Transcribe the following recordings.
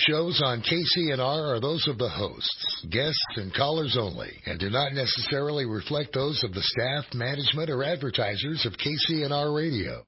shows on KCNR are those of the hosts, guests, and callers only, and do not necessarily reflect those of the staff, management, or advertisers of KCNR Radio.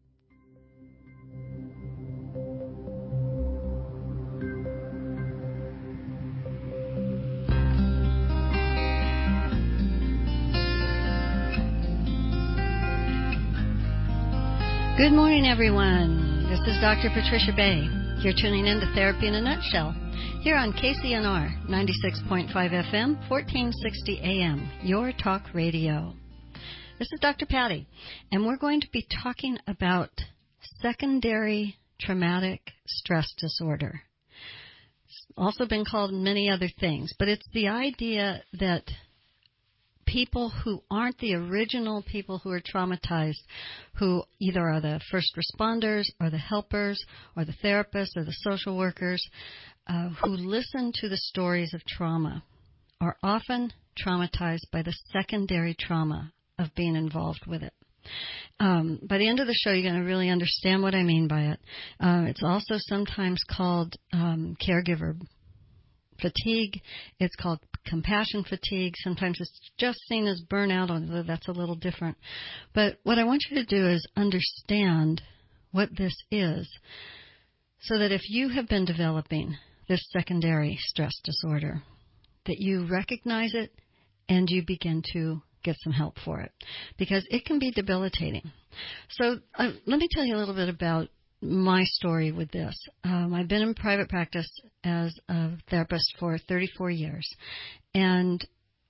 Good morning, everyone. This is Dr. Patricia Bay. You're tuning in to Therapy in a Nutshell here on KCNR 96.5 FM, 1460 AM, your talk radio. This is Dr. Patty, and we're going to be talking about secondary traumatic stress disorder. It's also been called many other things, but it's the idea that people who aren't the original people who are traumatized, who either are the first responders or the helpers or the therapists or the social workers, who listen to the stories of trauma, are often traumatized by the secondary trauma of being involved with it. By the end of the show, you're going to really understand what I mean by it. It's also sometimes called caregiver fatigue. It's called compassion fatigue. Sometimes it's just seen as burnout, although that's a little different. But what I want you to do is understand what this is, so that if you have been developing this secondary stress disorder, that you recognize it and you begin to get some help for it, because it can be debilitating. So let me tell you a little bit about my story with this. I've been in private practice as a therapist for 34 years, and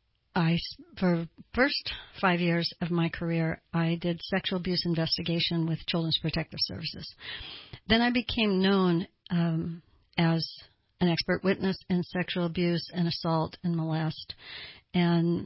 for the first 5 years of my career, I did sexual abuse investigation with Children's Protective Services. Then I became known as an expert witness in sexual abuse and assault and molest, and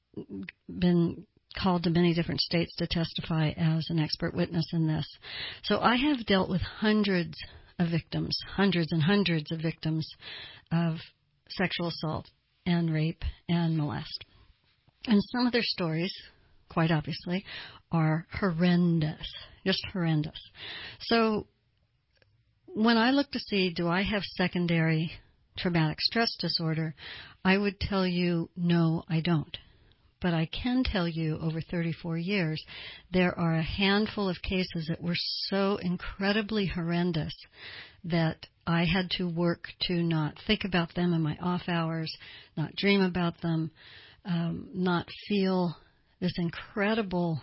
been called to many different states to testify as an expert witness in this. So I have dealt with hundreds of victims, hundreds and hundreds of victims of sexual assault and rape and molest. And some of their stories, quite obviously, are horrendous, just horrendous. So when I look to see, do I have secondary traumatic stress disorder, I would tell you, no, I don't. But I can tell you, over 34 years, there are a handful of cases that were so incredibly horrendous that I had to work to not think about them in my off hours, not dream about them, not feel this incredible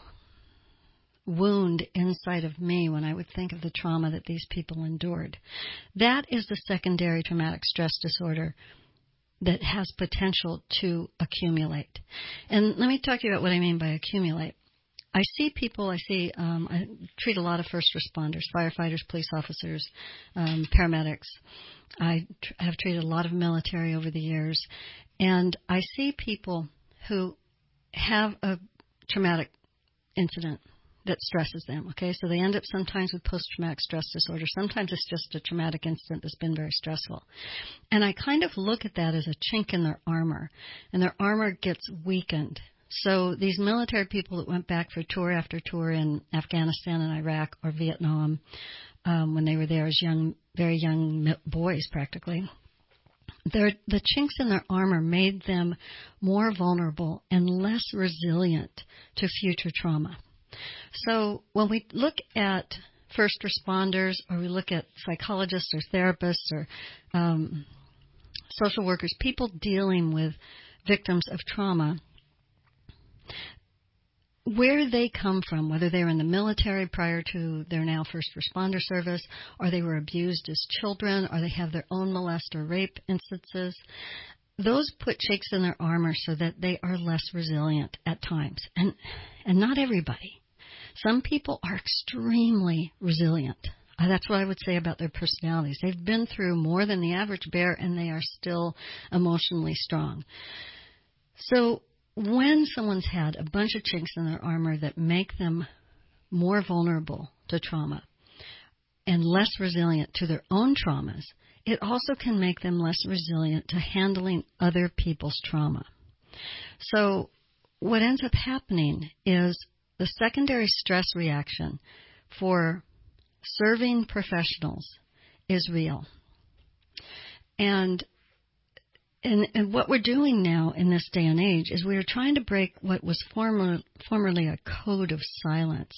wound inside of me when I would think of the trauma that these people endured. That is the secondary traumatic stress disorder that has potential to accumulate. And let me talk to you about what I mean by accumulate. I see people, I treat a lot of first responders, firefighters, police officers, paramedics. I have treated a lot of military over the years. And I see people who have a traumatic incident that stresses them, okay? So they end up sometimes with post-traumatic stress disorder. Sometimes it's just a traumatic incident that's been very stressful. And I kind of look at that as a chink in their armor, and their armor gets weakened. So these military people that went back for tour after tour in Afghanistan and Iraq or Vietnam, when they were there as very young boys practically, the chinks in their armor made them more vulnerable and less resilient to future trauma. So when we look at first responders, or we look at psychologists or therapists or social workers, people dealing with victims of trauma, where they come from, whether they were in the military prior to their now first responder service, or they were abused as children, or they have their own molest or rape instances, those put chinks in their armor so that they are less resilient at times. And not everybody. Some people are extremely resilient. That's what I would say about their personalities. They've been through more than the average bear, and they are still emotionally strong. So when someone's had a bunch of chinks in their armor that make them more vulnerable to trauma and less resilient to their own traumas, it also can make them less resilient to handling other people's trauma. So what ends up happening is the secondary stress reaction for serving professionals is real. And what we're doing now in this day and age is we are trying to break what was formerly a code of silence.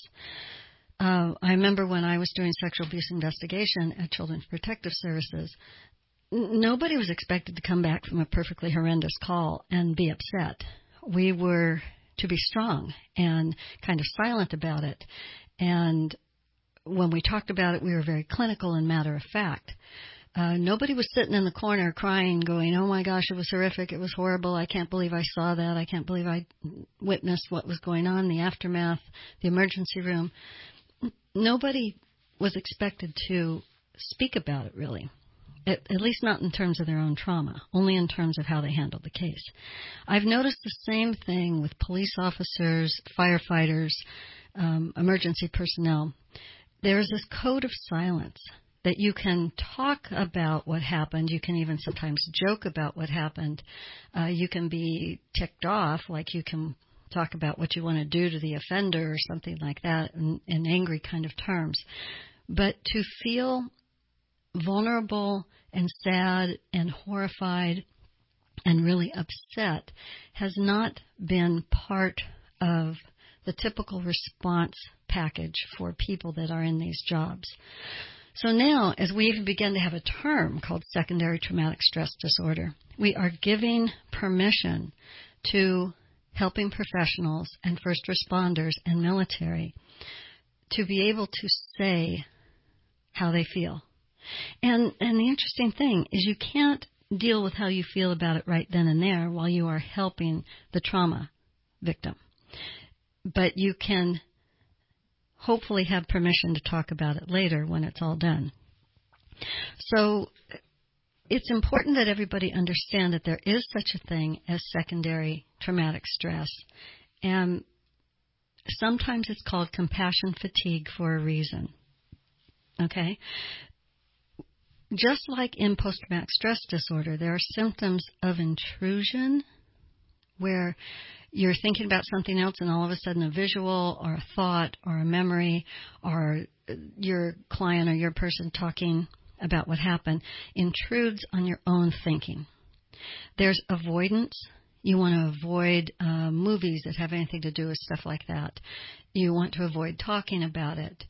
I remember when I was doing sexual abuse investigation at Children's Protective Services, nobody was expected to come back from a perfectly horrendous call and be upset. We were to be strong and kind of silent about it. And when we talked about it, we were very clinical and matter of fact. Nobody was sitting in the corner crying, going, oh my gosh, it was horrific, it was horrible, I can't believe I saw that, I can't believe I witnessed what was going on, the aftermath, the emergency room. Nobody was expected to speak about it, really, at least not in terms of their own trauma, only in terms of how they handled the case. I've noticed the same thing with police officers, firefighters, emergency personnel. There's this code of silence that you can talk about what happened. You can even sometimes joke about what happened. You can be ticked off, like you can talk about what you want to do to the offender or something like that in angry kind of terms. But to feel vulnerable and sad and horrified and really upset has not been part of the typical response package for people that are in these jobs. So now, as we even begin to have a term called secondary traumatic stress disorder, we are giving permission to helping professionals and first responders and military to be able to say how they feel. And the interesting thing is you can't deal with how you feel about it right then and there while you are helping the trauma victim. But you can hopefully have permission to talk about it later when it's all done. So it's important that everybody understand that there is such a thing as secondary traumatic stress. And sometimes it's called compassion fatigue for a reason. Okay? Just like in post-traumatic stress disorder, there are symptoms of intrusion where you're thinking about something else and all of a sudden a visual or a thought or a memory or your client or your person talking about what happened intrudes on your own thinking. There's avoidance. You want to avoid movies that have anything to do with stuff like that. You want to avoid talking about it.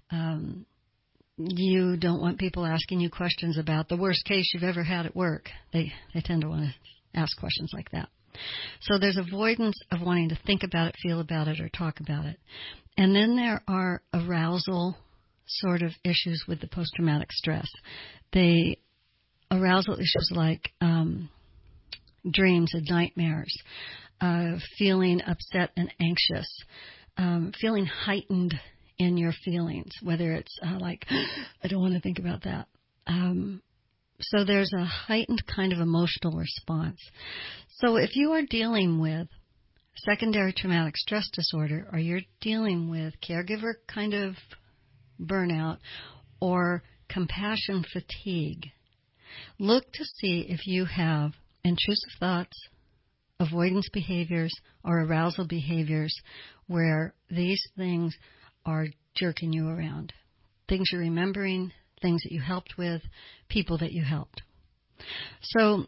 You don't want people asking you questions about the worst case you've ever had at work. They tend to want to ask questions like that. So there's avoidance of wanting to think about it, feel about it, or talk about it. And then there are arousal sort of issues with the post-traumatic stress. The arousal issues like dreams and nightmares, feeling upset and anxious, feeling heightened in your feelings, whether it's like, I don't want to think about that. So there's a heightened kind of emotional response. So if you are dealing with secondary traumatic stress disorder, or you're dealing with caregiver kind of burnout or compassion fatigue, look to see if you have intrusive thoughts, avoidance behaviors, or arousal behaviors where these things are jerking you around. Things you're remembering, things that you helped with, people that you helped. So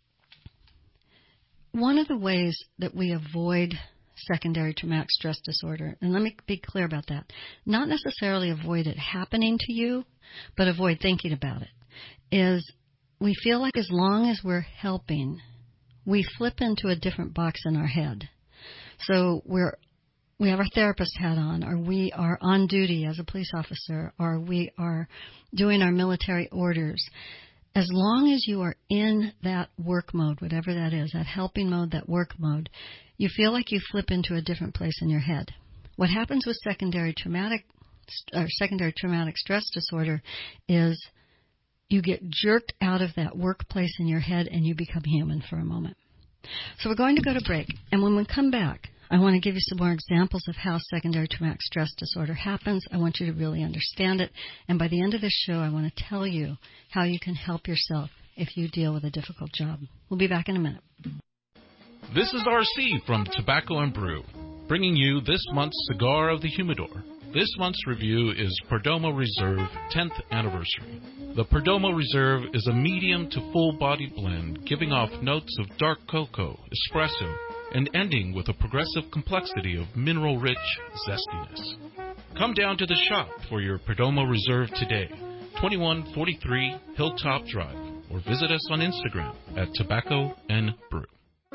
one of the ways that we avoid secondary traumatic stress disorder, and let me be clear about that, not necessarily avoid it happening to you, but avoid thinking about it, is we feel like as long as we're helping, we flip into a different box in our head. So we have our therapist hat on, or we are on duty as a police officer, or we are doing our military orders. As long as you are in that work mode, whatever that is, that helping mode, that work mode, you feel like you flip into a different place in your head. What happens with secondary traumatic stress disorder is you get jerked out of that workplace in your head and you become human for a moment. So we're going to go to break, and when we come back, I want to give you some more examples of how secondary traumatic stress disorder happens. I want you to really understand it. And by the end of this show, I want to tell you how you can help yourself if you deal with a difficult job. We'll be back in a minute. This is RC from Tobacco and Brew, bringing you this month's Cigar of the Humidor. This month's review is Perdomo Reserve 10th Anniversary. The Perdomo Reserve is a medium to full-body blend, giving off notes of dark cocoa, espresso, and ending with a progressive complexity of mineral-rich zestiness. Come down to the shop for your Perdomo Reserve today, 2143 Hilltop Drive, or visit us on Instagram at Tobacco and Brew.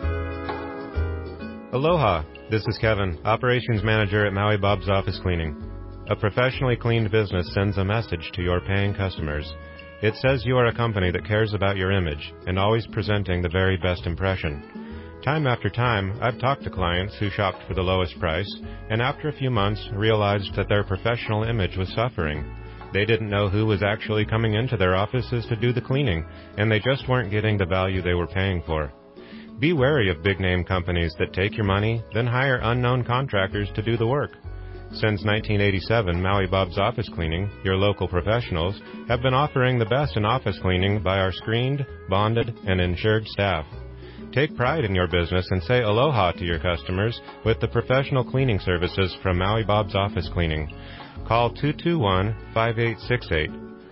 Aloha, this is Kevin, Operations Manager at Maui Bob's Office Cleaning. A professionally cleaned business sends a message to your paying customers. It says you are a company that cares about your image and always presenting the very best impression. Time after time, I've talked to clients who shopped for the lowest price and after a few months realized that their professional image was suffering. They didn't know who was actually coming into their offices to do the cleaning, and they just weren't getting the value they were paying for. Be wary of big-name companies that take your money, then hire unknown contractors to do the work. Since 1987, Maui Bob's Office Cleaning, your local professionals, have been offering the best in office cleaning by our screened, bonded, and insured staff. Take pride in your business and say aloha to your customers with the professional cleaning services from Maui Bob's Office Cleaning. Call 221-5868,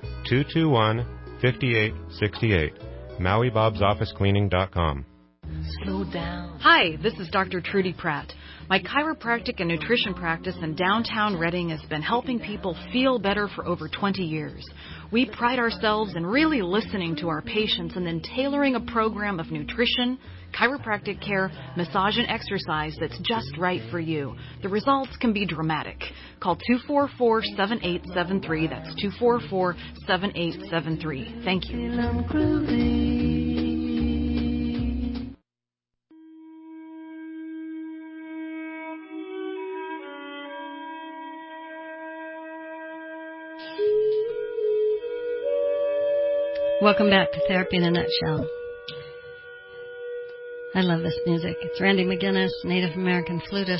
221-5868, MauiBob'sOfficeCleaning.com. Slow down. Hi, this is Dr. Trudy Pratt. My chiropractic and nutrition practice in downtown Redding has been helping people feel better for over 20 years. We pride ourselves in really listening to our patients and then tailoring a program of nutrition, chiropractic care, massage, and exercise that's just right for you. The results can be dramatic. Call 244-7873. That's 244-7873. Thank you. Welcome back to Therapy in a Nutshell. I love this music. It's Randy McGinnis, Native American flutist,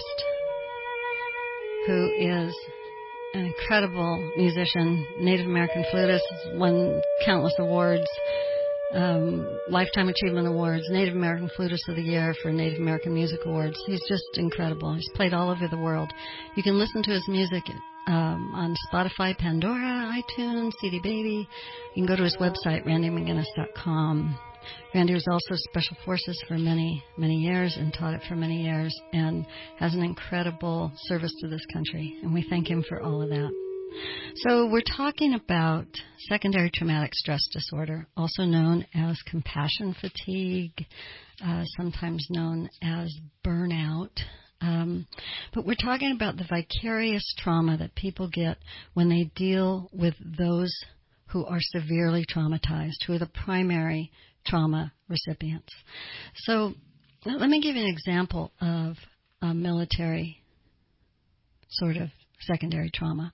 who is an incredible musician. Native American flutist, won countless awards, Lifetime Achievement Awards, Native American Flutist of the Year for Native American Music Awards. He's just incredible. He's played all over the world. You can listen to his music on Spotify, Pandora, iTunes, CD Baby. You can go to his website, randymcginnis.com. Randy was also Special Forces for many, many years and taught it for many years and has an incredible service to this country, and we thank him for all of that. So we're talking about secondary traumatic stress disorder, also known as compassion fatigue, sometimes known as burnout. But we're talking about the vicarious trauma that people get when they deal with those who are severely traumatized, who are the primary trauma recipients. So let me give you an example of a military sort of secondary trauma.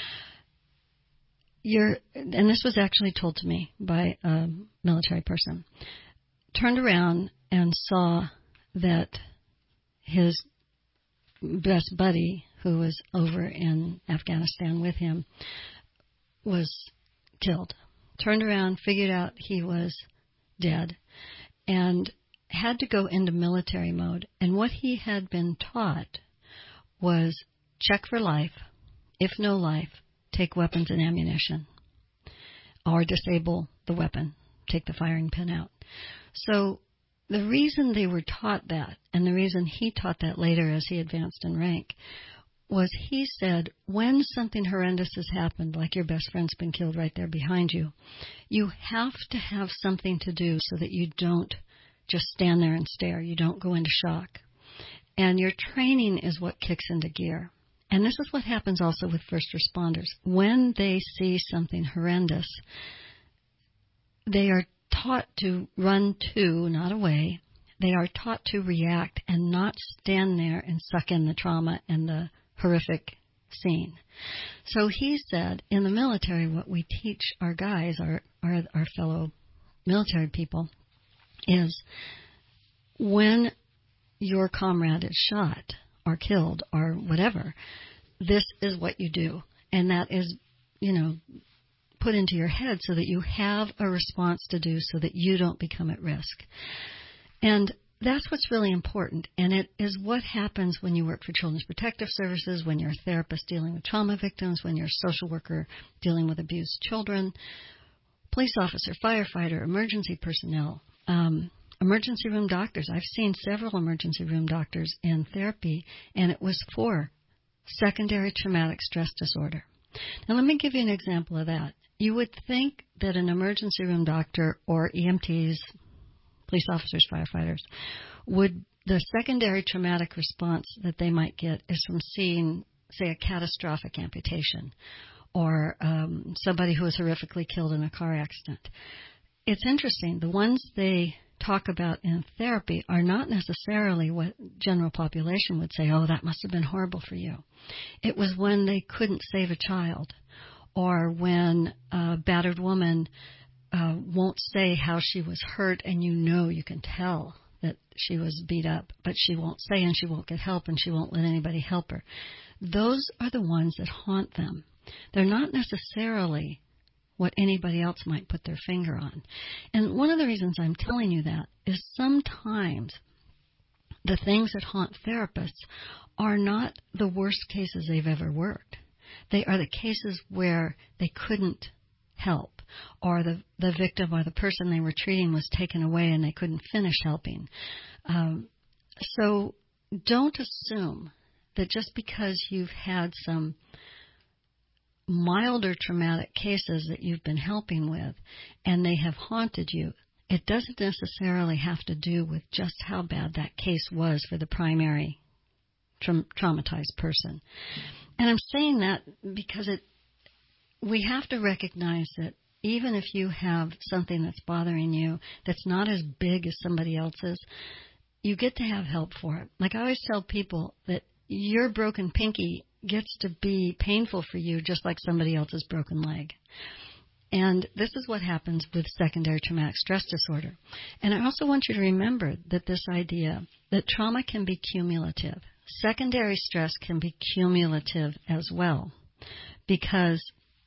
And this was actually told to me by a military person, turned around and saw that his best buddy, who was over in Afghanistan with him, was killed. Turned around, figured out he was dead, and had to go into military mode. And what he had been taught was check for life. If no life, take weapons and ammunition, or disable the weapon, take the firing pin out. So the reason they were taught that, and the reason he taught that later as he advanced in rank, was he said, when something horrendous has happened, like your best friend's been killed right there behind you, you have to have something to do so that you don't just stand there and stare. You don't go into shock. And your training is what kicks into gear. And this is what happens also with first responders. When they see something horrendous, they are taught to run to, not away. They are taught to react and not stand there and suck in the trauma and the horrific scene. So he said, in the military, what we teach our guys, our fellow military people, is when your comrade is shot or killed or whatever, this is what you do. And that is, put into your head so that you have a response to do so that you don't become at risk. And that's what's really important. And it is what happens when you work for Children's Protective Services, when you're a therapist dealing with trauma victims, when you're a social worker dealing with abused children. police officer, firefighter, emergency personnel, emergency room doctors. I've seen several emergency room doctors in therapy, and it was for secondary traumatic stress disorder. Now, let me give you an example of that. You would think that an emergency room doctor or EMTs, police officers, firefighters, the secondary traumatic response that they might get is from seeing, say, a catastrophic amputation or somebody who was horrifically killed in a car accident. It's interesting. The ones they talk about in therapy are not necessarily what general population would say, oh, that must have been horrible for you. It was when they couldn't save a child, or when a battered woman won't say how she was hurt, and you can tell that she was beat up, but she won't say, and she won't get help, and she won't let anybody help her. Those are the ones that haunt them. They're not necessarily what anybody else might put their finger on. And one of the reasons I'm telling you that is sometimes the things that haunt therapists are not the worst cases they've ever worked. They are the cases where they couldn't help, or the victim or the person they were treating was taken away and they couldn't finish helping. So don't assume that just because you've had some milder traumatic cases that you've been helping with and they have haunted you, it doesn't necessarily have to do with just how bad that case was for the primary traumatized person. And I'm saying that because we have to recognize that even if you have something that's bothering you that's not as big as somebody else's, you get to have help for it. Like I always tell people that your broken pinky gets to be painful for you just like somebody else's broken leg. And this is what happens with secondary traumatic stress disorder. And I also want you to remember that this idea that trauma can be cumulative. Secondary stress can be cumulative as well, because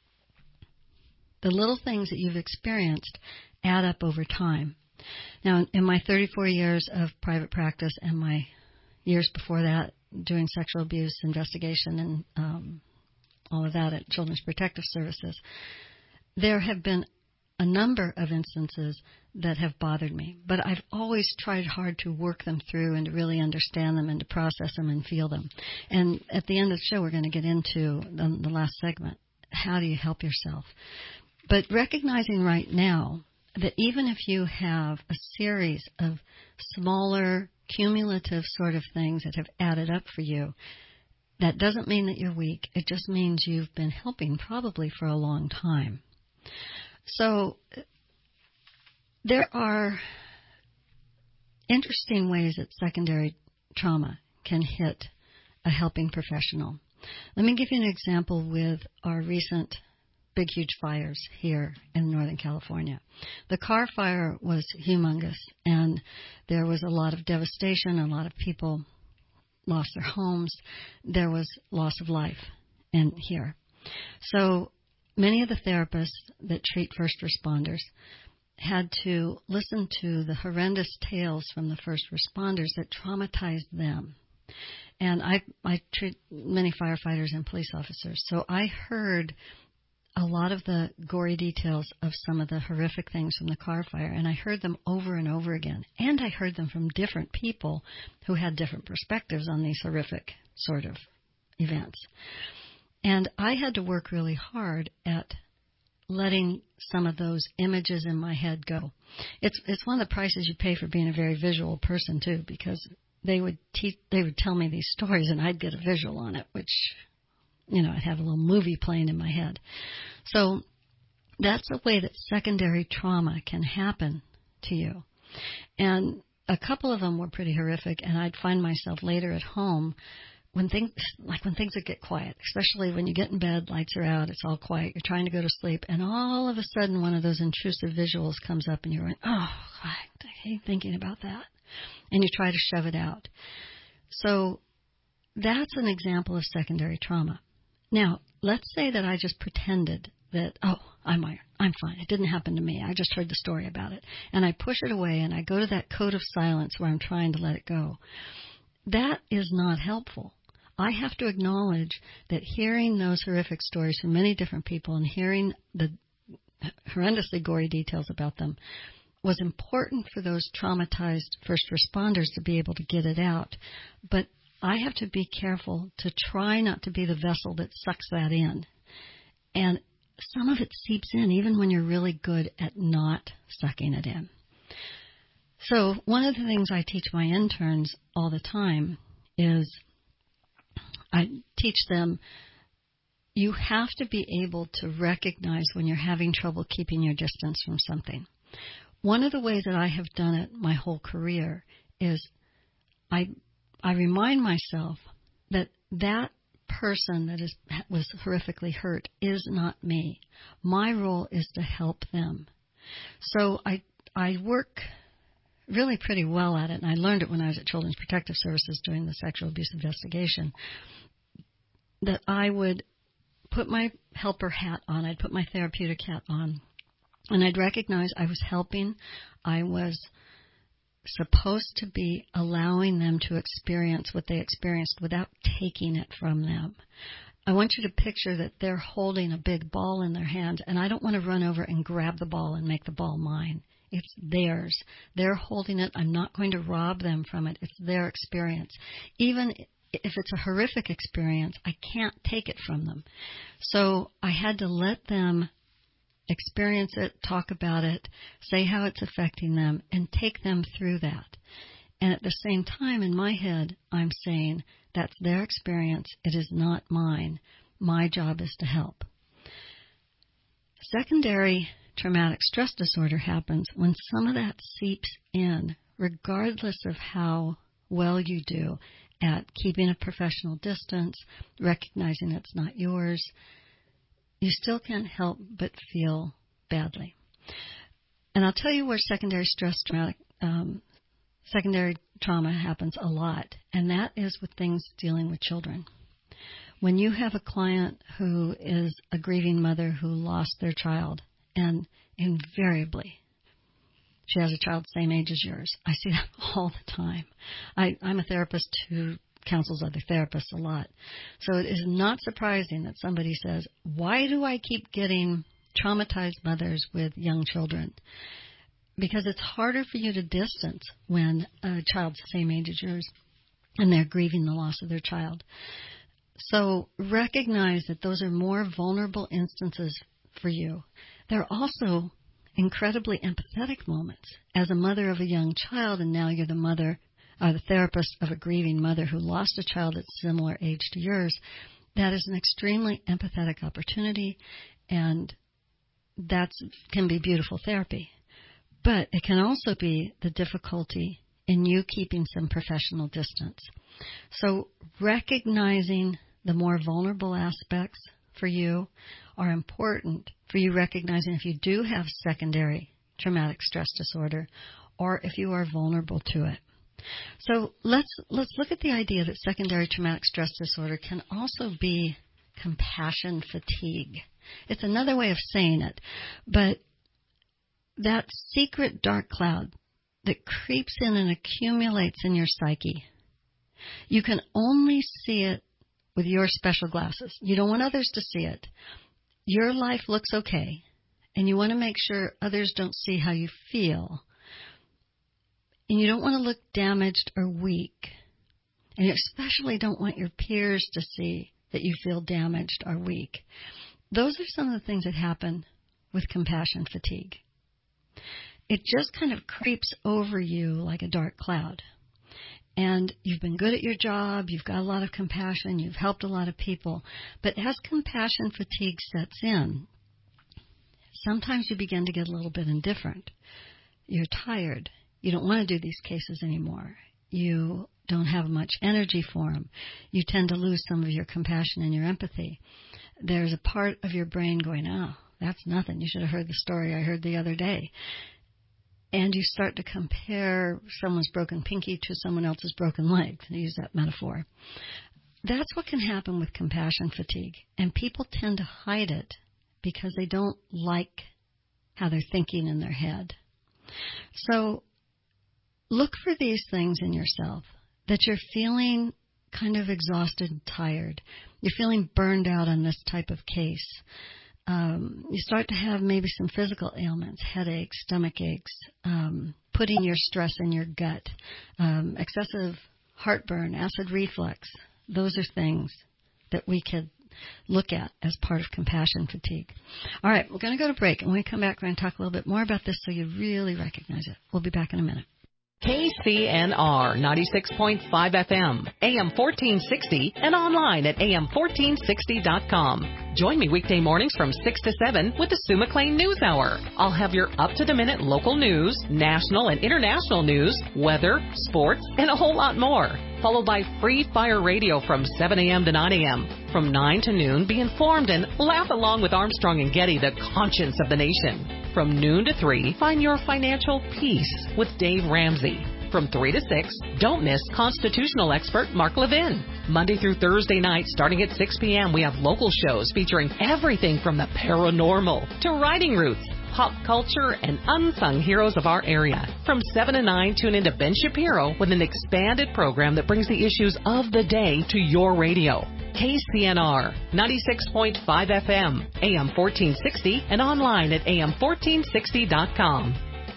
the little things that you've experienced add up over time. Now, in my 34 years of private practice and my years before that doing sexual abuse investigation and all of that at Children's Protective Services, there have been a number of instances that have bothered me, but I've always tried hard to work them through and to really understand them and to process them and feel them. And at the end of the show, we're going to get into the last segment. How do you help yourself? But recognizing right now that even if you have a series of smaller, cumulative sort of things that have added up for you, that doesn't mean that you're weak. It just means you've been helping probably for a long time. So there are interesting ways that secondary trauma can hit a helping professional. Let me give you an example with our recent big, huge fires here in Northern California. The Carr fire was humongous, and there was a lot of devastation. A lot of people lost their homes. There was loss of life in here. So many of the therapists that treat first responders had to listen to the horrendous tales from the first responders that traumatized them. And I treat many firefighters and police officers, so I heard a lot of the gory details of some of the horrific things from the Carr fire, and I heard them over and over again. And I heard them from different people who had different perspectives on these horrific sort of events. And I had to work really hard at letting some of those images in my head go. It's one of the prices you pay for being a very visual person, too, because they would tell me these stories, and I'd get a visual on it, which, I'd have a little movie playing in my head. So that's a way that secondary trauma can happen to you. And a couple of them were pretty horrific, and I'd find myself later at home when things would get quiet, especially when you get in bed, lights are out, it's all quiet, you're trying to go to sleep, and all of a sudden one of those intrusive visuals comes up and you're going, oh, I hate thinking about that. And you try to shove it out. So that's an example of secondary trauma. Now, let's say that I just pretended that, oh, I'm fine. It didn't happen to me. I just heard the story about it. And I push it away and I go to that code of silence where I'm trying to let it go. That is not helpful. I have to acknowledge that hearing those horrific stories from many different people and hearing the horrendously gory details about them, was important for those traumatized first responders to be able to get it out. But I have to be careful to try not to be the vessel that sucks that in. And some of it seeps in even when you're really good at not sucking it in. So one of the things I teach my interns all the time is I teach them you have to be able to recognize when you're having trouble keeping your distance from something. One of the ways that I have done it my whole career is I remind myself that that person that was horrifically hurt is not me. My role is to help them. So I work really pretty well at it, and I learned it when I was at Children's Protective Services doing the sexual abuse investigation, that I would put my helper hat on, I'd put my therapeutic hat on, and I'd recognize I was helping. I was supposed to be allowing them to experience what they experienced without taking it from them. I want you to picture that they're holding a big ball in their hand, and I don't want to run over and grab the ball and make the ball mine. It's theirs. They're holding it. I'm not going to rob them from it. It's their experience. Even if it's a horrific experience, I can't take it from them. So I had to let them experience it, talk about it, say how it's affecting them, and take them through that. And at the same time, in my head, I'm saying, that's their experience. It is not mine. My job is to help. Secondary traumatic stress disorder happens when some of that seeps in, regardless of how well you do at keeping a professional distance, recognizing it's not yours. You still can't help but feel badly. And I'll tell you where secondary trauma happens a lot, and that is with things dealing with children. When you have a client who is a grieving mother who lost their child, and invariably she has a child the same age as yours. I see that all the time. I'm a therapist who counsels other therapists a lot. So it is not surprising that somebody says, why do I keep getting traumatized mothers with young children? Because it's harder for you to distance when a child's the same age as yours and they're grieving the loss of their child. So recognize that those are more vulnerable instances for you. They're also incredibly empathetic moments. As a mother of a young child, and now you're the therapist of a grieving mother who lost a child at similar age to yours, that is an extremely empathetic opportunity, and that can be beautiful therapy. But it can also be the difficulty in you keeping some professional distance. So recognizing the more vulnerable aspects for you are important for you recognizing if you do have secondary traumatic stress disorder or if you are vulnerable to it. So let's look at the idea that secondary traumatic stress disorder can also be compassion fatigue. It's another way of saying it, but that secret dark cloud that creeps in and accumulates in your psyche, you can only see it with your special glasses. You don't want others to see it. Your life looks okay, and you want to make sure others don't see how you feel. And you don't want to look damaged or weak. And you especially don't want your peers to see that you feel damaged or weak. Those are some of the things that happen with compassion fatigue. It just kind of creeps over you like a dark cloud. And you've been good at your job, you've got a lot of compassion, you've helped a lot of people. But as compassion fatigue sets in, sometimes you begin to get a little bit indifferent. You're tired. You don't want to do these cases anymore. You don't have much energy for them. You tend to lose some of your compassion and your empathy. There's a part of your brain going, oh, that's nothing. You should have heard the story I heard the other day. And you start to compare someone's broken pinky to someone else's broken leg, to use that metaphor. That's what can happen with compassion fatigue. And people tend to hide it because they don't like how they're thinking in their head. So look for these things in yourself, that you're feeling kind of exhausted and tired. You're feeling burned out on this type of case. You start to have maybe some physical ailments, headaches, stomach aches, putting your stress in your gut, excessive heartburn, acid reflux. Those are things that we could look at as part of compassion fatigue. All right, we're going to go to break. And when we come back, we're going to talk a little bit more about this so you really recognize it. We'll be back in a minute. KCNR 96.5 FM, AM 1460, and online at am1460.com. Join me weekday mornings from 6 to 7 with the Sue McLean News Hour. I'll have your up-to-the-minute local news, national and international news, weather, sports, and a whole lot more. Followed by Free Fire Radio from 7 a.m. to 9 a.m. From 9 to noon, be informed and laugh along with Armstrong and Getty, the conscience of the nation. From noon to 3, find your financial peace with Dave Ramsey. From 3 to 6, don't miss constitutional expert Mark Levin. Monday through Thursday night, starting at 6 p.m., we have local shows featuring everything from the paranormal to riding routes, pop culture, and unsung heroes of our area. From 7 to 9, tune into Ben Shapiro with an expanded program that brings the issues of the day to your radio. KCNR 96.5 FM, AM 1460, and online at am1460.com.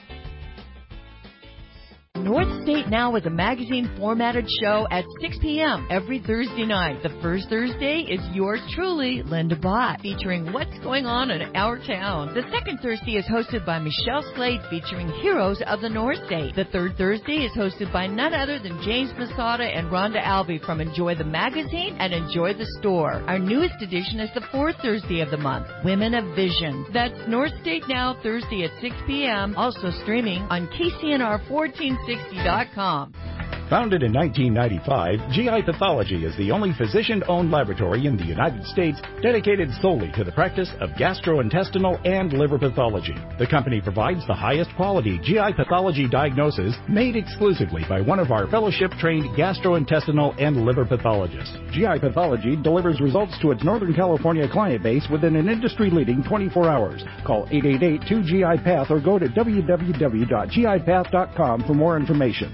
North State Now is a magazine-formatted show at 6 p.m. every Thursday night. The first Thursday is yours truly, Linda Bott, featuring what's going on in our town. The second Thursday is hosted by Michelle Slade, featuring heroes of the North State. The third Thursday is hosted by none other than James Masada and Rhonda Albee from Enjoy the Magazine and Enjoy the Store. Our newest edition is the fourth Thursday of the month, Women of Vision. That's North State Now, Thursday at 6 p.m., also streaming on KCNR1460.com. Founded in 1995, GI Pathology is the only physician-owned laboratory in the United States dedicated solely to the practice of gastrointestinal and liver pathology. The company provides the highest quality GI pathology diagnosis made exclusively by one of our fellowship-trained gastrointestinal and liver pathologists. GI Pathology delivers results to its Northern California client base within an industry-leading 24 hours. Call 888-2GI-PATH or go to www.gipath.com for more information.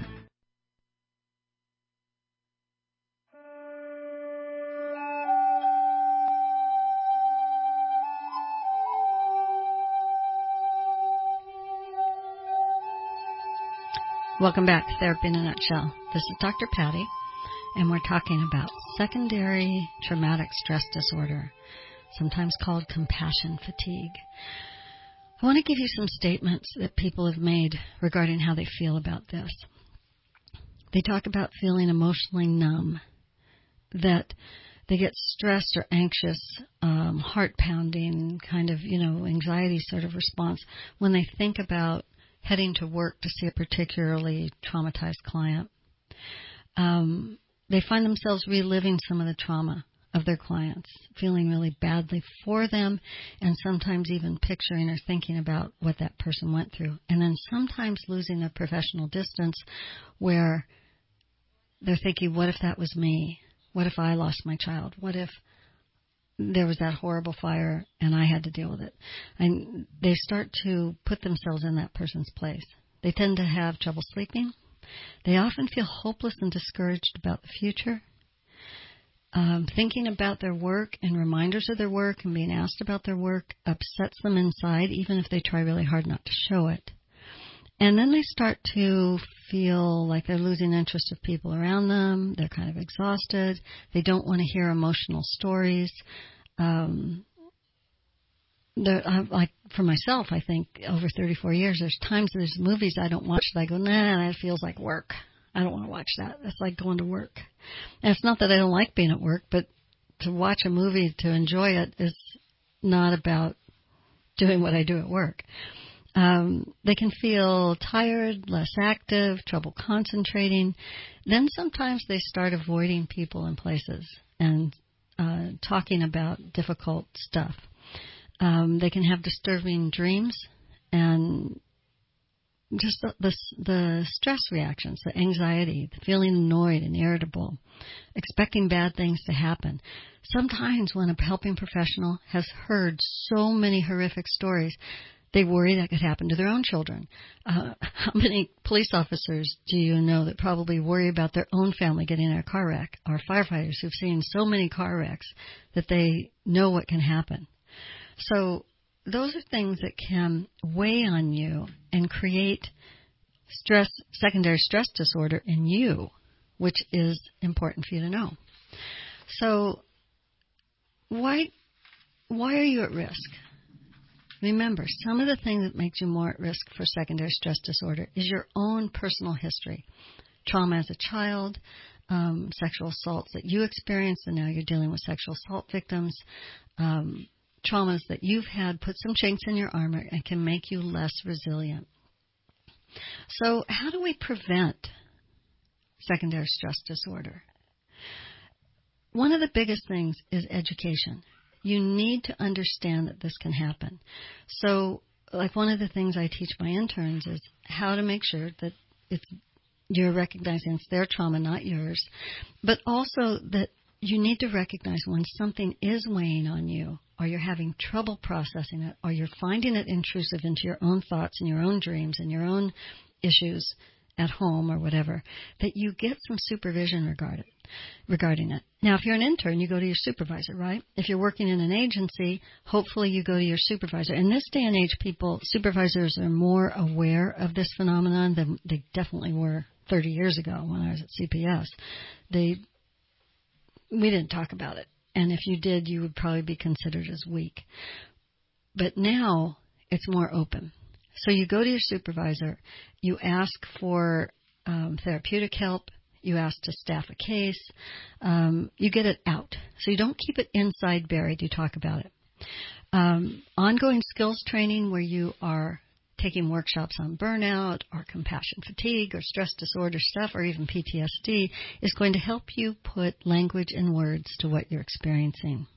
Welcome back to Therapy in a Nutshell. This is Dr. Patty, and we're talking about secondary traumatic stress disorder, sometimes called compassion fatigue. I want to give you some statements that people have made regarding how they feel about this. They talk about feeling emotionally numb, that they get stressed or anxious, heart pounding, kind of, anxiety sort of response when they think about heading to work to see a particularly traumatized client. They find themselves reliving some of the trauma of their clients, feeling really badly for them, and sometimes even picturing or thinking about what that person went through. And then sometimes losing their professional distance where they're thinking, what if that was me? What if I lost my child? What if there was that horrible fire and I had to deal with it? And they start to put themselves in that person's place. They tend to have trouble sleeping. They often feel hopeless and discouraged about the future. Thinking about their work and reminders of their work and being asked about their work upsets them inside, even if they try really hard not to show it. And then they start to feel like they're losing interest of people around them. They're kind of exhausted. They don't want to hear emotional stories. Like for myself, I think over 34 years, there's times there's movies I don't watch that I go, nah, that feels like work. I don't want to watch that. That's like going to work. And it's not that I don't like being at work, but to watch a movie, to enjoy it, is not about doing what I do at work. They can feel tired, less active, trouble concentrating. Then sometimes they start avoiding people and places and talking about difficult stuff. They can have disturbing dreams and just the stress reactions, the anxiety, the feeling annoyed and irritable, expecting bad things to happen. Sometimes when a helping professional has heard so many horrific stories, they worry that could happen to their own children. How many police officers do you know that probably worry about their own family getting in a car wreck, or firefighters who've seen so many car wrecks that they know what can happen? So those are things that can weigh on you and create secondary stress disorder in you, which is important for you to know. So why are you at risk? Remember, some of the things that makes you more at risk for secondary stress disorder is your own personal history. Trauma as a child, sexual assaults that you experienced, and now you're dealing with sexual assault victims. Traumas that you've had put some chinks in your armor and can make you less resilient. So how do we prevent secondary stress disorder? One of the biggest things is education. You need to understand that this can happen. So, like one of the things I teach my interns is how to make sure that you're recognizing it's their trauma, not yours, but also that you need to recognize when something is weighing on you, or you're having trouble processing it, or you're finding it intrusive into your own thoughts and your own dreams and your own issues at home or whatever, that you get some supervision regarding it. Now, if you're an intern, you go to your supervisor, right? If you're working in an agency, hopefully you go to your supervisor. In this day and age, supervisors are more aware of this phenomenon than they definitely were 30 years ago when I was at CPS. We didn't talk about it. And if you did, you would probably be considered as weak. But now it's more open. So you go to your supervisor, you ask for therapeutic help, you ask to staff a case, you get it out. So you don't keep it inside buried, you talk about it. Ongoing skills training where you are taking workshops on burnout or compassion fatigue or stress disorder stuff or even PTSD is going to help you put language and words to what you're experiencing.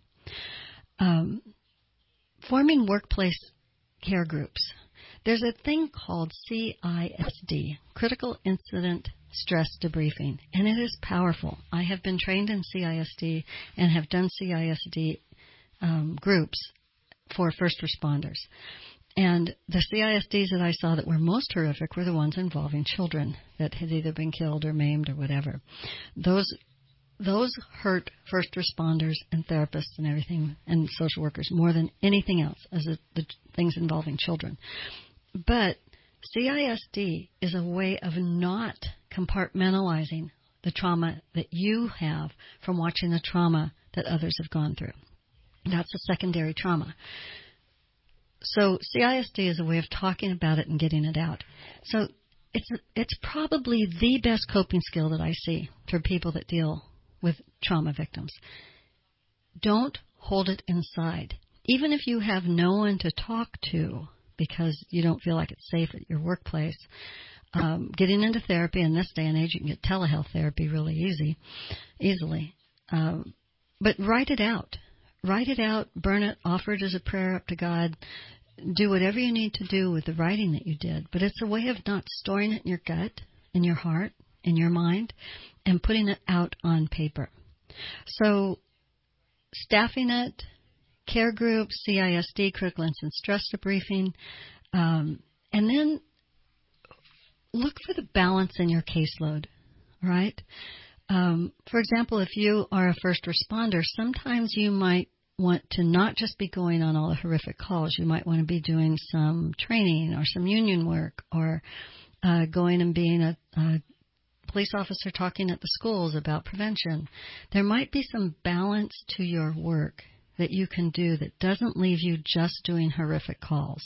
Forming workplace care groups. There's a thing called CISD, Critical Incident Stress Debriefing, and it is powerful. I have been trained in CISD and have done CISD groups for first responders. And the CISDs that I saw that were most horrific were the ones involving children that had either been killed or maimed or whatever. Those hurt first responders and therapists and everything and social workers more than anything else, as the things involving children. But CISD is a way of not compartmentalizing the trauma that you have from watching the trauma that others have gone through. That's a secondary trauma. So CISD is a way of talking about it and getting it out. So it's probably the best coping skill that I see for people that deal with trauma victims. Don't hold it inside. Even if you have no one to talk to because you don't feel like it's safe at your workplace, getting into therapy in this day and age, you can get telehealth therapy really easily. But write it out. Write it out, burn it, offer it as a prayer up to God. Do whatever you need to do with the writing that you did. But it's a way of not storing it in your gut, in your heart, in your mind, and putting it out on paper. So staffing it, care groups, CISD, Critical Incident Stress Debriefing, and then look for the balance in your caseload, right? For example, if you are a first responder, sometimes you might want to not just be going on all the horrific calls. You might want to be doing some training or some union work or going and being a police officer talking at the schools about prevention. There might be some balance to your work that you can do that doesn't leave you just doing horrific calls.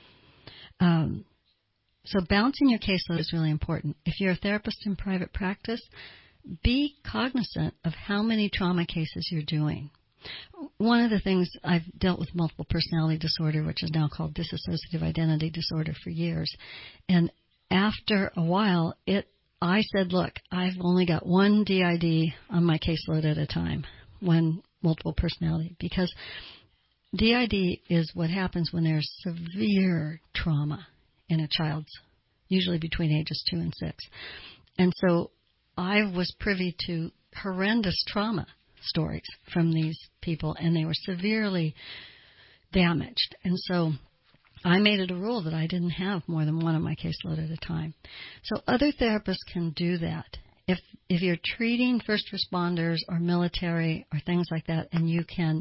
So balancing your caseload is really important. If you're a therapist in private practice, be cognizant of how many trauma cases you're doing. One of the things, I've dealt with multiple personality disorder, which is now called dissociative identity disorder, for years. And after a while, I said, look, I've only got one DID on my caseload at a time, one multiple personality, because DID is what happens when there's severe trauma in a child's, usually between ages 2 and 6. And so I was privy to horrendous trauma stories from these people, and they were severely damaged. And so I made it a rule that I didn't have more than one on my caseload at a time. So other therapists can do that. If you're treating first responders or military or things like that, and you can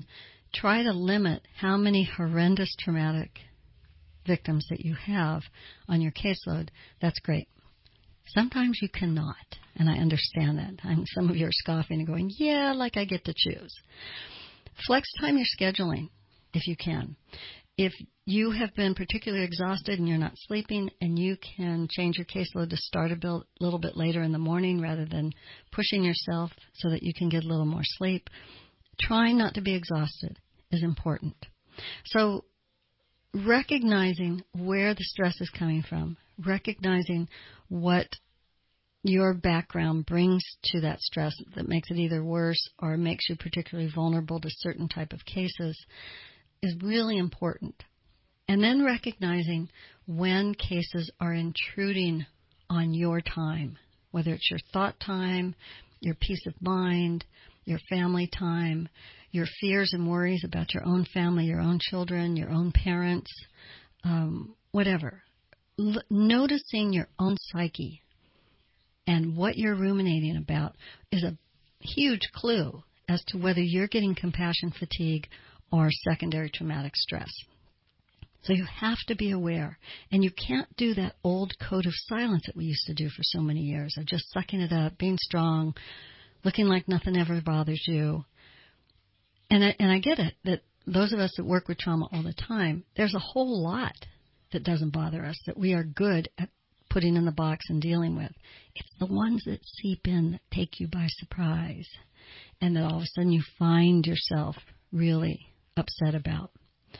try to limit how many horrendous traumatic victims that you have on your caseload, that's great. Sometimes you cannot, and I understand that. Some of you are scoffing and going, yeah, like I get to choose. Flex time your scheduling if you can. If you have been particularly exhausted and you're not sleeping and you can change your caseload to start a little bit later in the morning rather than pushing yourself so that you can get a little more sleep, trying not to be exhausted is important. So recognizing where the stress is coming from, recognizing what your background brings to that stress that makes it either worse or makes you particularly vulnerable to certain type of cases is really important. And then recognizing when cases are intruding on your time, whether it's your thought time, your peace of mind, your family time, your fears and worries about your own family, your own children, your own parents, whatever. Noticing your own psyche and what you're ruminating about is a huge clue as to whether you're getting compassion fatigue or secondary traumatic stress. So you have to be aware. And you can't do that old code of silence that we used to do for so many years of just sucking it up, being strong, looking like nothing ever bothers you. And I get it, that those of us that work with trauma all the time, there's a whole lot that doesn't bother us, that we are good at putting in the box and dealing with. It's the ones that seep in that take you by surprise and that all of a sudden you find yourself really upset about.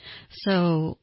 So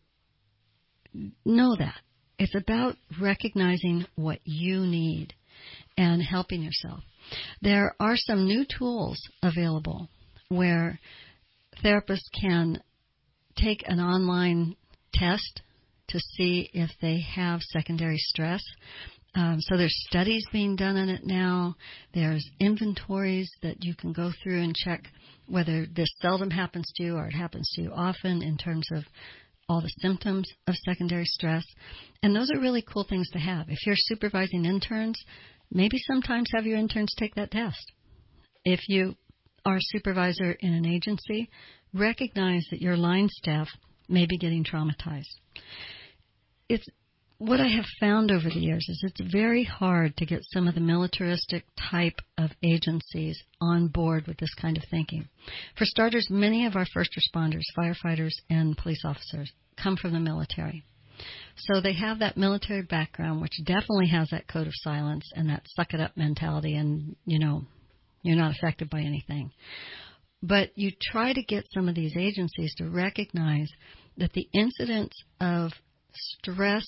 know that. It's about recognizing what you need and helping yourself. There are some new tools available where therapists can take an online test to see if they have secondary stress. So there's studies being done on it now. There's inventories that you can go through and check whether this seldom happens to you or it happens to you often in terms of all the symptoms of secondary stress. And those are really cool things to have. If you're supervising interns, maybe sometimes have your interns take that test. If you are a supervisor in an agency, recognize that your line staff may be getting traumatized. It's what I have found over the years is it's very hard to get some of the militaristic type of agencies on board with this kind of thinking. For starters, many of our first responders, firefighters, and police officers come from the military. So they have that military background, which definitely has that code of silence and that suck-it-up mentality and, you're not affected by anything. But you try to get some of these agencies to recognize that the incidence of stress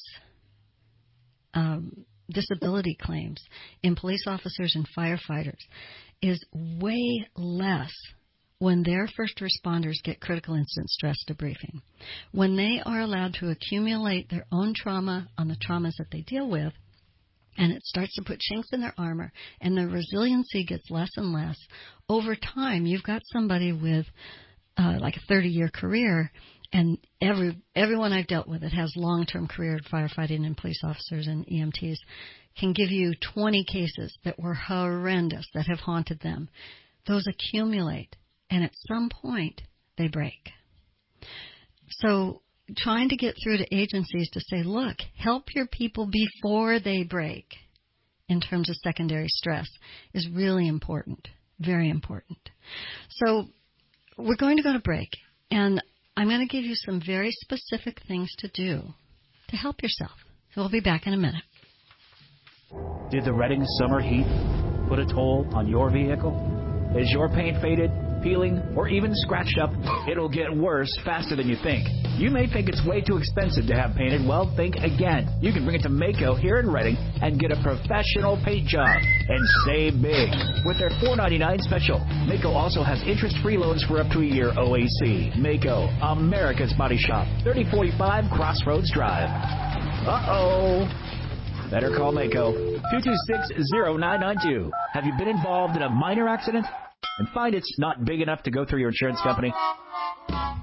disability claims in police officers and firefighters is way less when their first responders get critical incident stress debriefing. When they are allowed to accumulate their own trauma on the traumas that they deal with, and it starts to put chinks in their armor, and their resiliency gets less and less, over time you've got somebody with like a 30-year career. And everyone I've dealt with that has long-term career firefighting and police officers and EMTs can give you 20 cases that were horrendous, that have haunted them. Those accumulate, and at some point, they break. So trying to get through to agencies to say, look, help your people before they break in terms of secondary stress is really important, very important. So we're going to go to break, and I'm going to give you some very specific things to do to help yourself. So we'll be back in a minute. Did the Redding summer heat put a toll on your vehicle? Is your paint faded, peeling, or even scratched up? It'll get worse faster than you think. You may think it's way too expensive to have painted. Well, think again. You can bring it to Maaco here in Redding and get a professional paint job and save big with their $4.99 special. Maaco also has interest-free loans for up to a year OAC. Maaco, America's Body Shop, 3045 Crossroads Drive. Uh-oh. Better call Maaco, 226-0992. Have you been involved in a minor accident and find it's not big enough to go through your insurance company?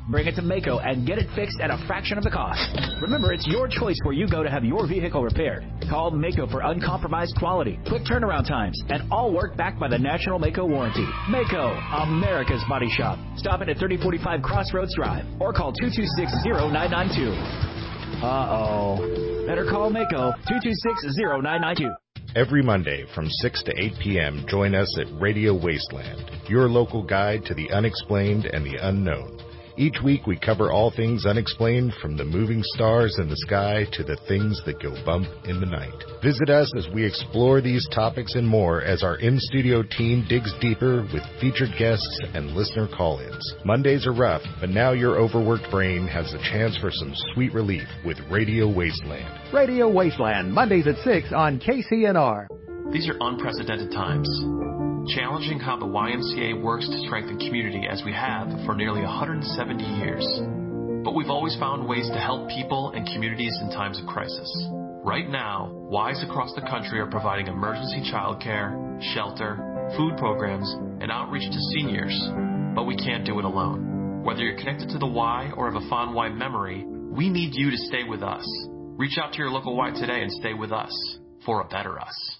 Bring it to Mako and get it fixed at a fraction of the cost. Remember, it's your choice where you go to have your vehicle repaired. Call Mako for uncompromised quality, quick turnaround times, and all work backed by the National Mako warranty. Mako, America's body shop. Stop in at 3045 Crossroads Drive or call 226-0992. Uh-oh. Better call Mako, 226-0992. Every Monday from 6 to 8 p.m., join us at Radio Wasteland, your local guide to the unexplained and the unknown. Each week we cover all things unexplained, from the moving stars in the sky to the things that go bump in the night. Visit us as we explore these topics and more as our in-studio team digs deeper with featured guests and listener call-ins. Mondays are rough, but now your overworked brain has a chance for some sweet relief with Radio Wasteland. Radio Wasteland, Mondays at 6 on KCNR. These are unprecedented times. Challenging how the YMCA works to strengthen community as we have for nearly 170 years. But we've always found ways to help people and communities in times of crisis. Right now, Ys across the country are providing emergency childcare, shelter, food programs, and outreach to seniors. But we can't do it alone. Whether you're connected to the Y or have a fond Y memory, we need you to stay with us. Reach out to your local Y today and stay with us for a better us.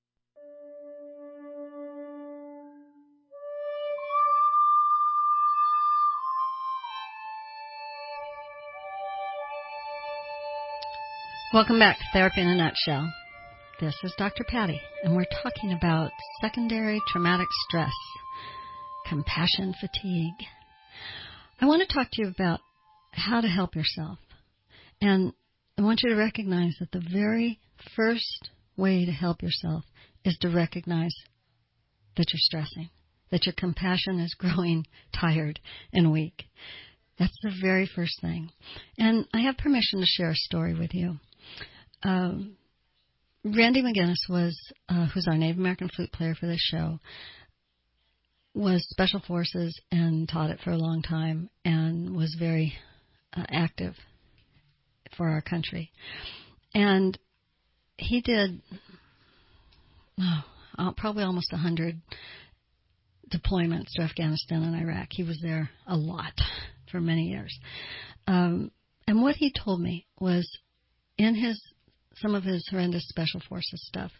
Welcome back to Therapy in a Nutshell. This is Dr. Patty, and we're talking about secondary traumatic stress, compassion fatigue. I want to talk to you about how to help yourself. And I want you to recognize that the very first way to help yourself is to recognize that you're stressing, that your compassion is growing tired and weak. That's the very first thing. And I have permission to share a story with you. Randy McGinnis who's our Native American flute player for this show, was Special Forces and taught it for a long time and was very active for our country. And he did probably almost 100 deployments to Afghanistan and Iraq. He was there a lot for many years. And what he told me was, in some of his horrendous Special Forces stuff,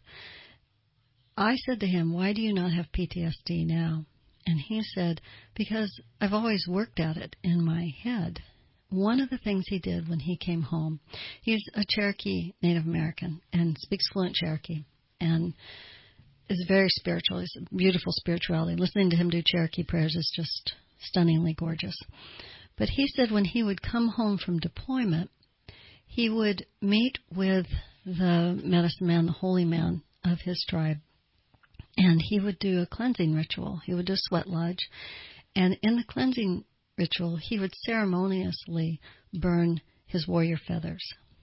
I said to him, why do you not have PTSD now? And he said, because I've always worked at it in my head. One of the things he did when he came home, he's a Cherokee Native American and speaks fluent Cherokee and is very spiritual. He's a beautiful spirituality. Listening to him do Cherokee prayers is just stunningly gorgeous. But he said when he would come home from deployment, he would meet with the medicine man, the holy man of his tribe, and he would do a cleansing ritual. He would do a sweat lodge, and in the cleansing ritual, he would ceremoniously burn his warrior feathers.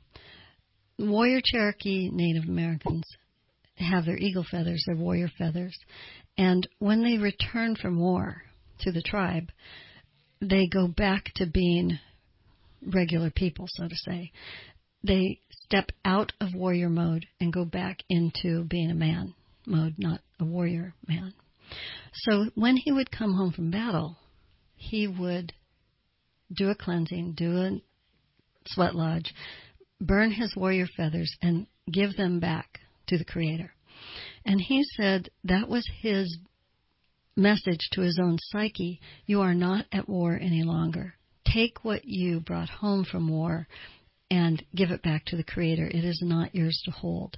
Warrior Cherokee Native Americans have their eagle feathers, their warrior feathers, and when they return from war to the tribe, they go back to being regular people, so to say. They step out of warrior mode and go back into being a man mode, not a warrior man. So when he would come home from battle, he would do a cleansing, do a sweat lodge, burn his warrior feathers, and give them back to the Creator. And he said that was his message to his own psyche: you are not at war any longer. Take what you brought home from war and give it back to the Creator. It is not yours to hold.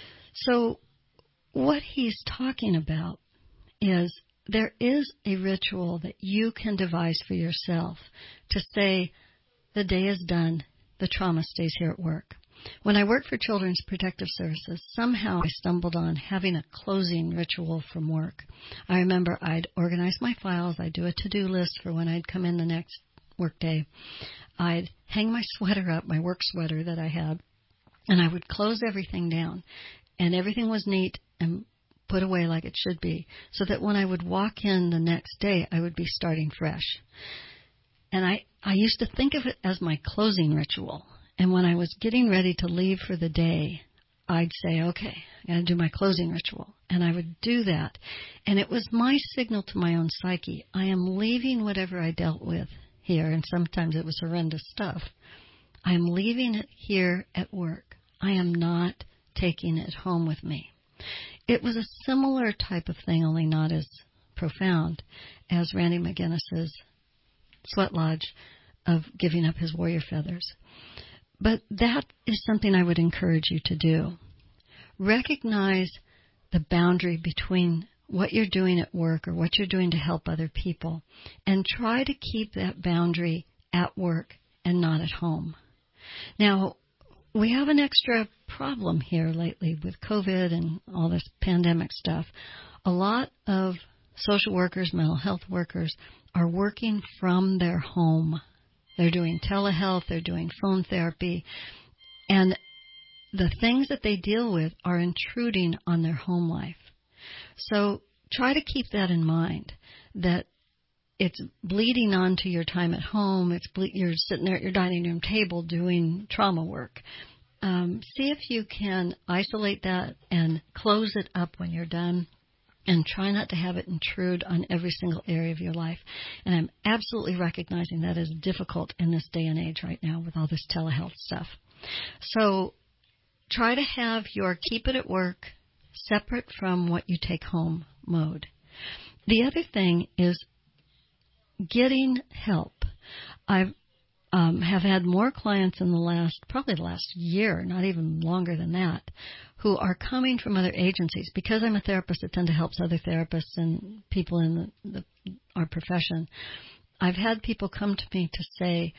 So what he's talking about is there is a ritual that you can devise for yourself to say, the day is done, the trauma stays here at work. When I worked for Children's Protective Services, somehow I stumbled on having a closing ritual from work. I remember I'd organize my files, I'd do a to-do list for when I'd come in the next workday. I'd hang my sweater up, my work sweater that I had, and I would close everything down. And everything was neat and put away like it should be, so that when I would walk in the next day, I would be starting fresh. And I used to think of it as my closing ritual. And when I was getting ready to leave for the day, I'd say, okay, I got to do my closing ritual. And I would do that. And it was my signal to my own psyche. I am leaving whatever I dealt with here, and sometimes it was horrendous stuff. I am leaving it here at work. I am not taking it home with me. It was a similar type of thing, only not as profound as Randy McGinnis's sweat lodge of giving up his warrior feathers. But that is something I would encourage you to do. Recognize the boundary between what you're doing at work or what you're doing to help other people, and try to keep that boundary at work and not at home. Now, we have an extra problem here lately with COVID and all this pandemic stuff. A lot of social workers, mental health workers are working from their home. They're doing telehealth, they're doing phone therapy, and the things that they deal with are intruding on their home life. So try to keep that in mind, that it's bleeding onto your time at home. You're sitting there at your dining room table doing trauma work. See if you can isolate that and close it up when you're done, and try not to have it intrude on every single area of your life. And I'm absolutely recognizing that is difficult in this day and age right now with all this telehealth stuff. So try to have your keep it at work separate from what you take home mode. The other thing is getting help. I have had more clients in probably the last year, not even longer than that, who are coming from other agencies. Because I'm a therapist that tend to help other therapists and people in our profession, I've had people come to me to say,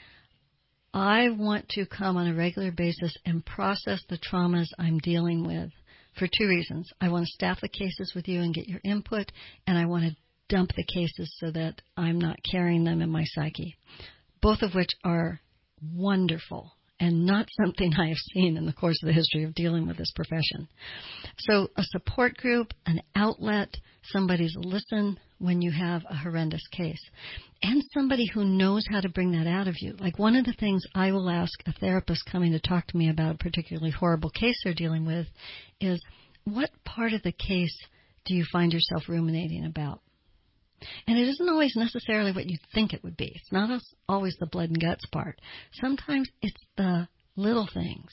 I want to come on a regular basis and process the traumas I'm dealing with for two reasons. I want to staff the cases with you and get your input, and I want to dump the cases so that I'm not carrying them in my psyche, both of which are wonderful and not something I have seen in the course of the history of dealing with this profession. So a support group, an outlet, somebody to listen when you have a horrendous case, and somebody who knows how to bring that out of you. Like, one of the things I will ask a therapist coming to talk to me about a particularly horrible case they're dealing with is, what part of the case do you find yourself ruminating about? And it isn't always necessarily what you think it would be. It's not always the blood and guts part. Sometimes it's the little things,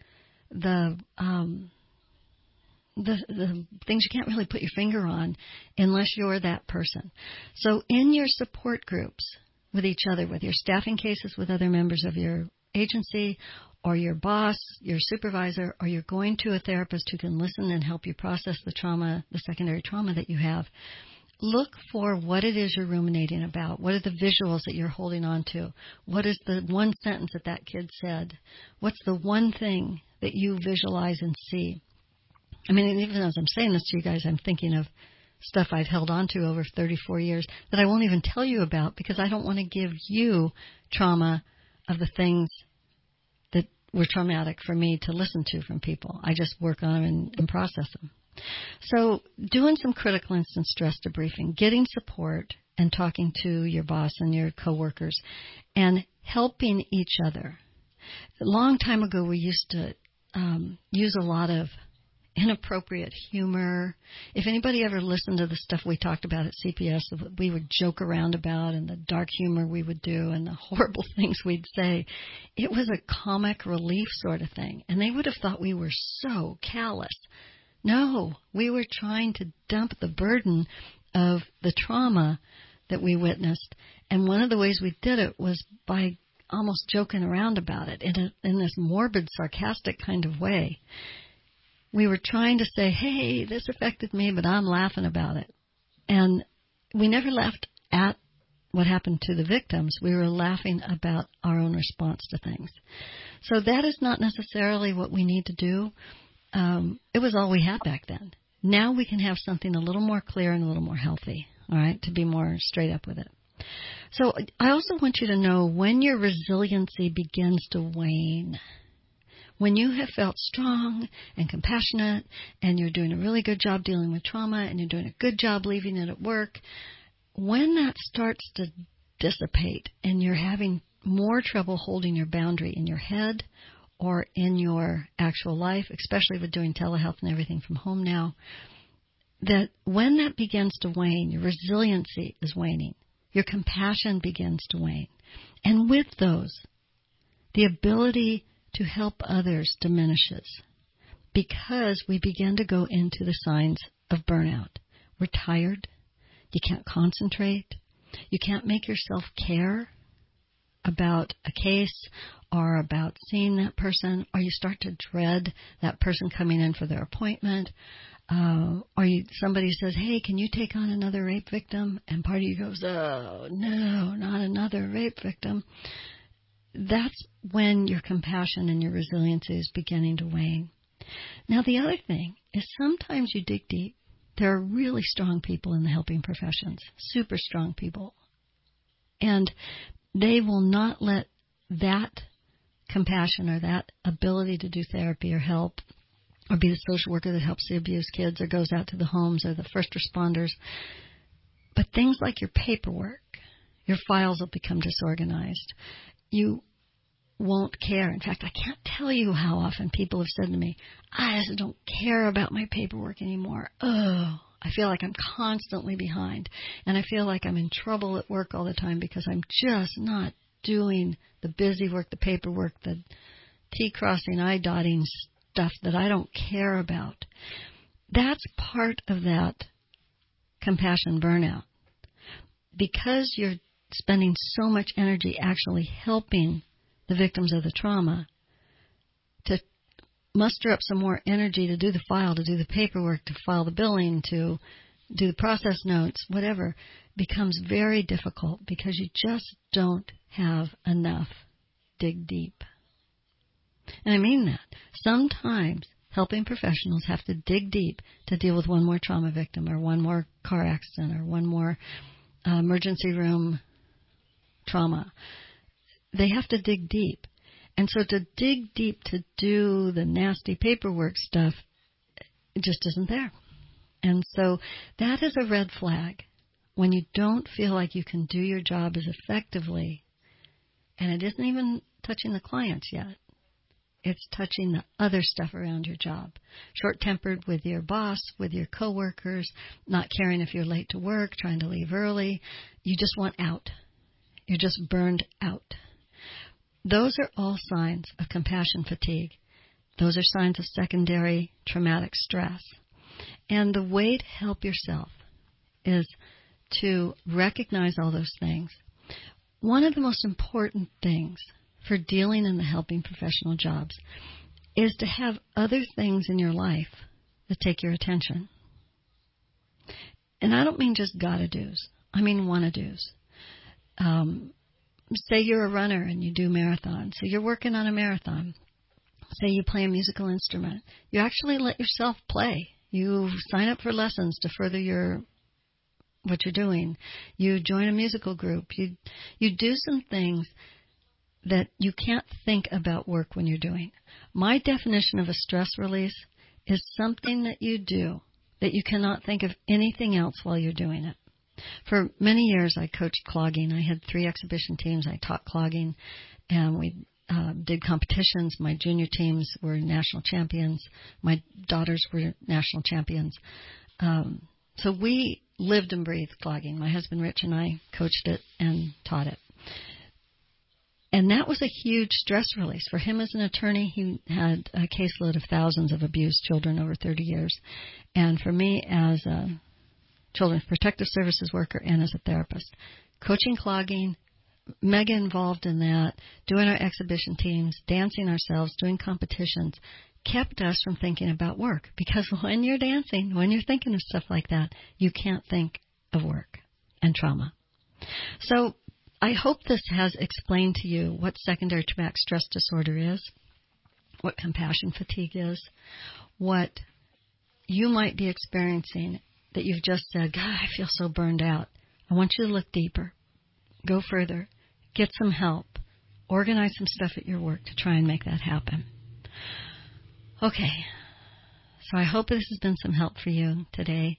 the things you can't really put your finger on unless you're that person. So in your support groups with each other, with your staffing cases with other members of your agency, or your boss, your supervisor, or you're going to a therapist who can listen and help you process the trauma, the secondary trauma that you have, look for what it is you're ruminating about. What are the visuals that you're holding on to? What is the one sentence that kid said? What's the one thing that you visualize and see? I mean, even as I'm saying this to you guys, I'm thinking of stuff I've held on to over 34 years that I won't even tell you about, because I don't want to give you trauma of the things that were traumatic for me to listen to from people. I just work on them and process them. So doing some critical instance stress debriefing, getting support, and talking to your boss and your coworkers, and helping each other. A long time ago, we used to use a lot of inappropriate humor. If anybody ever listened to the stuff we talked about at CPS, we would joke around about, and the dark humor we would do, and the horrible things we'd say, it was a comic relief sort of thing. And they would have thought we were so callous. No, we were trying to dump the burden of the trauma that we witnessed. And one of the ways we did it was by almost joking around about it in this morbid, sarcastic kind of way. We were trying to say, hey, this affected me, but I'm laughing about it. And we never laughed at what happened to the victims. We were laughing about our own response to things. So that is not necessarily what we need to do. It was all we had back then. Now we can have something a little more clear and a little more healthy, all right, to be more straight up with it. So I also want you to know when your resiliency begins to wane, when you have felt strong and compassionate and you're doing a really good job dealing with trauma and you're doing a good job leaving it at work, when that starts to dissipate and you're having more trouble holding your boundary in your head or in your actual life, especially with doing telehealth and everything from home now, that when that begins to wane, your resiliency is waning. your compassion begins to wane. And with those, the ability to help others diminishes because we begin to go into the signs of burnout. We're tired. You can't concentrate. You can't make yourself care about a case or about seeing that person, or you start to dread that person coming in for their appointment, or somebody says, hey, can you take on another rape victim? And part of you goes, oh, no, not another rape victim. That's when your compassion and your resiliency is beginning to wane. Now, the other thing is sometimes you dig deep. There are really strong people in the helping professions, super strong people. And they will not let that compassion or that ability to do therapy or help or be the social worker that helps the abused kids or goes out to the homes or the first responders. But things like your paperwork, your files will become disorganized. You won't care. In fact, I can't tell you how often people have said to me, I just don't care about my paperwork anymore. Oh, I feel like I'm constantly behind. And I feel like I'm in trouble at work all the time because I'm just not doing the busy work, the paperwork, the T-crossing, I-dotting stuff that I don't care about. That's part of that compassion burnout. Because you're spending so much energy actually helping the victims of the trauma, to muster up some more energy to do the file, to do the paperwork, to file the billing, to do the process notes, whatever, becomes very difficult because you just don't have enough dig deep. And I mean that. Sometimes helping professionals have to dig deep to deal with one more trauma victim or one more car accident or one more emergency room trauma. They have to dig deep. And so to dig deep to do the nasty paperwork stuff, it just isn't there. And so that is a red flag when you don't feel like you can do your job as effectively. And it isn't even touching the clients yet. It's touching the other stuff around your job. Short-tempered with your boss, with your coworkers, not caring if you're late to work, trying to leave early. You just want out. You're just burned out. Those are all signs of compassion fatigue. Those are signs of secondary traumatic stress. And the way to help yourself is to recognize all those things. One of the most important things for dealing in the helping professional jobs is to have other things in your life that take your attention. And I don't mean just gotta-dos. I mean wanna-dos. Say you're a runner and you do marathons. So you're working on a marathon. Say you play a musical instrument. You actually let yourself play. You sign up for lessons to further what you're doing. You join a musical group. You do some things that you can't think about work when you're doing. My definition of a stress release is something that you do that you cannot think of anything else while you're doing it. For many years, I coached clogging. I had 3 exhibition teams. I taught clogging, and we did competitions. My junior teams were national champions. My daughters were national champions. So we lived and breathed clogging. My husband, Rich, and I coached it and taught it. And that was a huge stress release. For him as an attorney, he had a caseload of thousands of abused children over 30 years. And for me as a Children's Protective Services worker and as a therapist, coaching clogging, mega involved in that, doing our exhibition teams, dancing ourselves, doing competitions, kept us from thinking about work. Because when you're dancing, when you're thinking of stuff like that, you can't think of work and trauma. So I hope this has explained to you what secondary traumatic stress disorder is, what compassion fatigue is, what you might be experiencing that you've just said, God, I feel so burned out. I want you to look deeper, go further, get some help, organize some stuff at your work to try and make that happen. Okay, so I hope this has been some help for you today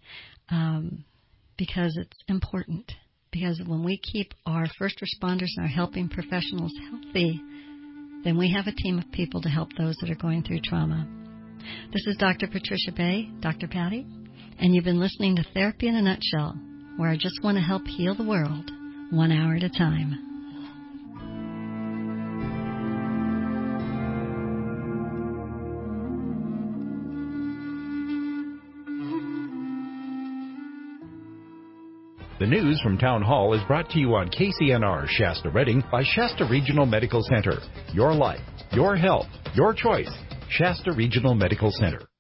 because it's important. Because when we keep our first responders and our helping professionals healthy, then we have a team of people to help those that are going through trauma. This is Dr. Patricia Bay, Dr. Patty, and you've been listening to Therapy in a Nutshell, where I just want to help heal the world 1 hour at a time. The news from Town Hall is brought to you on KCNR Shasta Redding by Shasta Regional Medical Center. Your life, your health, your choice. Shasta Regional Medical Center.